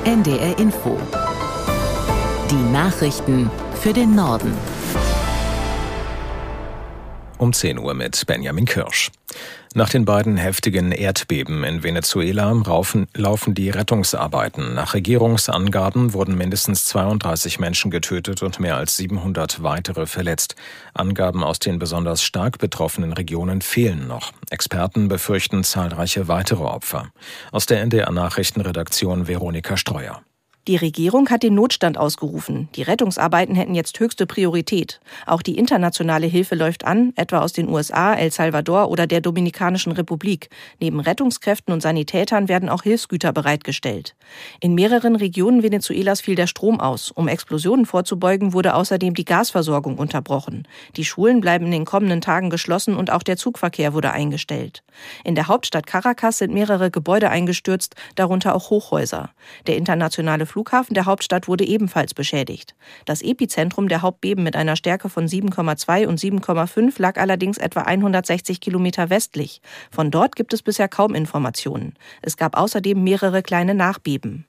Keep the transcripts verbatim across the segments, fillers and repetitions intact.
N D R Info. Die Nachrichten für den Norden. Um zehn Uhr mit Benjamin Kirsch. Nach den beiden heftigen Erdbeben in Venezuela laufen, laufen die Rettungsarbeiten. Nach Regierungsangaben wurden mindestens zweiunddreißig Menschen getötet und mehr als siebenhundert weitere verletzt. Angaben aus den besonders stark betroffenen Regionen fehlen noch. Experten befürchten zahlreiche weitere Opfer. Aus der N D R-Nachrichtenredaktion Veronika Streuer. Die Regierung hat den Notstand ausgerufen. Die Rettungsarbeiten hätten jetzt höchste Priorität. Auch die internationale Hilfe läuft an, etwa aus den U S A, El Salvador oder der Dominikanischen Republik. Neben Rettungskräften und Sanitätern werden auch Hilfsgüter bereitgestellt. In mehreren Regionen Venezuelas fiel der Strom aus. Um Explosionen vorzubeugen, wurde außerdem die Gasversorgung unterbrochen. Die Schulen bleiben in den kommenden Tagen geschlossen und auch der Zugverkehr wurde eingestellt. In der Hauptstadt Caracas sind mehrere Gebäude eingestürzt, darunter auch Hochhäuser. Der internationale Flughafen der Hauptstadt wurde ebenfalls beschädigt. Das Epizentrum der Hauptbeben mit einer Stärke von sieben Komma zwei und sieben Komma fünf lag allerdings etwa hundertsechzig Kilometer westlich. Von dort gibt es bisher kaum Informationen. Es gab außerdem mehrere kleine Nachbeben.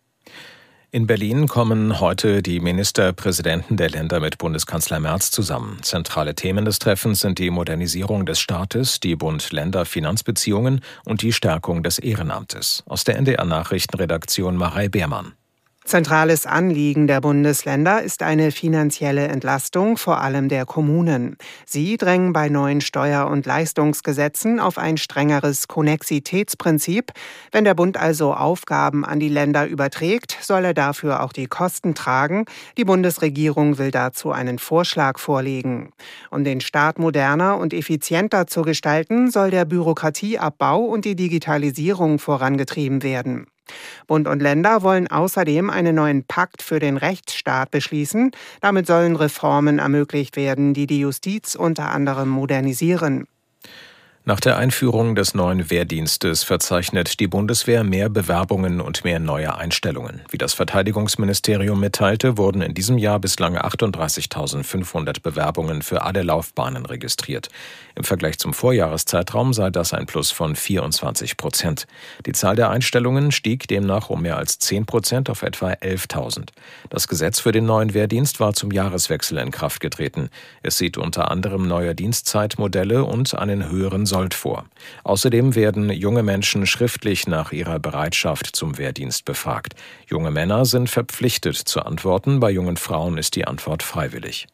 In Berlin kommen heute die Ministerpräsidenten der Länder mit Bundeskanzler Merz zusammen. Zentrale Themen des Treffens sind die Modernisierung des Staates, die Bund-Länder-Finanzbeziehungen und die Stärkung des Ehrenamtes. Aus der N D R-Nachrichtenredaktion Marei Beermann. Zentrales Anliegen der Bundesländer ist eine finanzielle Entlastung, vor allem der Kommunen. Sie drängen bei neuen Steuer- und Leistungsgesetzen auf ein strengeres Konnexitätsprinzip. Wenn der Bund also Aufgaben an die Länder überträgt, soll er dafür auch die Kosten tragen. Die Bundesregierung will dazu einen Vorschlag vorlegen. Um den Staat moderner und effizienter zu gestalten, soll der Bürokratieabbau und die Digitalisierung vorangetrieben werden. Bund und Länder wollen außerdem einen neuen Pakt für den Rechtsstaat beschließen. Damit sollen Reformen ermöglicht werden, die die Justiz unter anderem modernisieren. Nach der Einführung des neuen Wehrdienstes verzeichnet die Bundeswehr mehr Bewerbungen und mehr neue Einstellungen. Wie das Verteidigungsministerium mitteilte, wurden in diesem Jahr bislang achtunddreißigtausendfünfhundert Bewerbungen für alle Laufbahnen registriert. Im Vergleich zum Vorjahreszeitraum sei das ein Plus von vierundzwanzig Prozent. Die Zahl der Einstellungen stieg demnach um mehr als zehn Prozent auf etwa elftausend. Das Gesetz für den neuen Wehrdienst war zum Jahreswechsel in Kraft getreten. Es sieht unter anderem neue Dienstzeitmodelle und einen höheren Sold vor. Außerdem werden junge Menschen schriftlich nach ihrer Bereitschaft zum Wehrdienst befragt. Junge Männer sind verpflichtet zu antworten, bei jungen Frauen ist die Antwort freiwillig.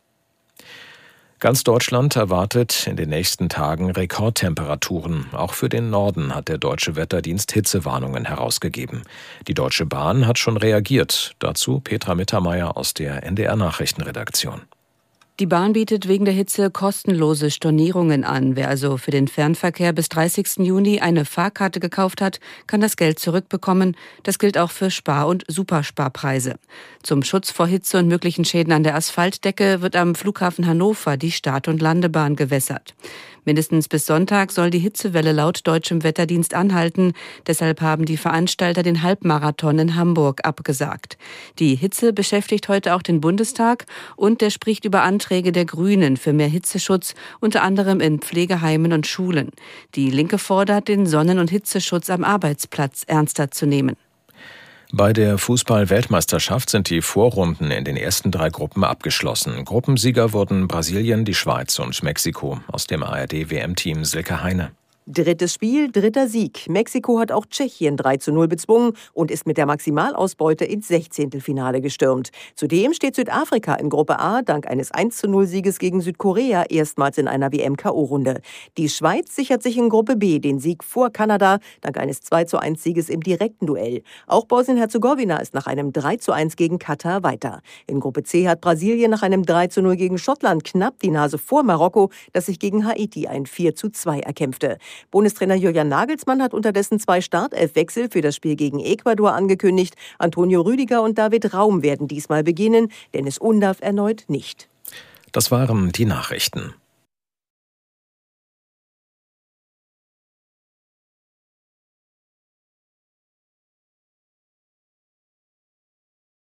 Ganz Deutschland erwartet in den nächsten Tagen Rekordtemperaturen. Auch für den Norden hat der Deutsche Wetterdienst Hitzewarnungen herausgegeben. Die Deutsche Bahn hat schon reagiert. Dazu Petra Mittermeier aus der N D R-Nachrichtenredaktion. Die Bahn bietet wegen der Hitze kostenlose Stornierungen an. Wer also für den Fernverkehr bis dreißigsten Juni eine Fahrkarte gekauft hat, kann das Geld zurückbekommen. Das gilt auch für Spar- und Supersparpreise. Zum Schutz vor Hitze und möglichen Schäden an der Asphaltdecke wird am Flughafen Hannover die Start- und Landebahn gewässert. Mindestens bis Sonntag soll die Hitzewelle laut deutschem Wetterdienst anhalten. Deshalb haben die Veranstalter den Halbmarathon in Hamburg abgesagt. Die Hitze beschäftigt heute auch den Bundestag und der spricht über Anträge der Grünen für mehr Hitzeschutz, unter anderem in Pflegeheimen und Schulen. Die Linke fordert, den Sonnen- und Hitzeschutz am Arbeitsplatz ernster zu nehmen. Bei der Fußball-Weltmeisterschaft sind die Vorrunden in den ersten drei Gruppen abgeschlossen. Gruppensieger wurden Brasilien, die Schweiz und Mexiko. Aus dem A R D-W M-Team Silke Heine. Drittes Spiel, dritter Sieg. Mexiko hat auch Tschechien drei zu null bezwungen und ist mit der Maximalausbeute ins Sechzehntelfinale gestürmt. Zudem steht Südafrika in Gruppe A dank eines eins zu null Sieges gegen Südkorea erstmals in einer W M-K O-Runde. Die Schweiz sichert sich in Gruppe B den Sieg vor Kanada dank eines zwei zu eins Sieges im direkten Duell. Auch Bosnien-Herzegowina ist nach einem drei zu eins gegen Katar weiter. In Gruppe C hat Brasilien nach einem drei zu null gegen Schottland knapp die Nase vor Marokko, das sich gegen Haiti ein vier zu zwei erkämpfte. Bundestrainer Julian Nagelsmann hat unterdessen zwei Startelfwechsel für das Spiel gegen Ecuador angekündigt. Antonio Rüdiger und David Raum werden diesmal beginnen, Dennis Undaff erneut nicht. Das waren die Nachrichten.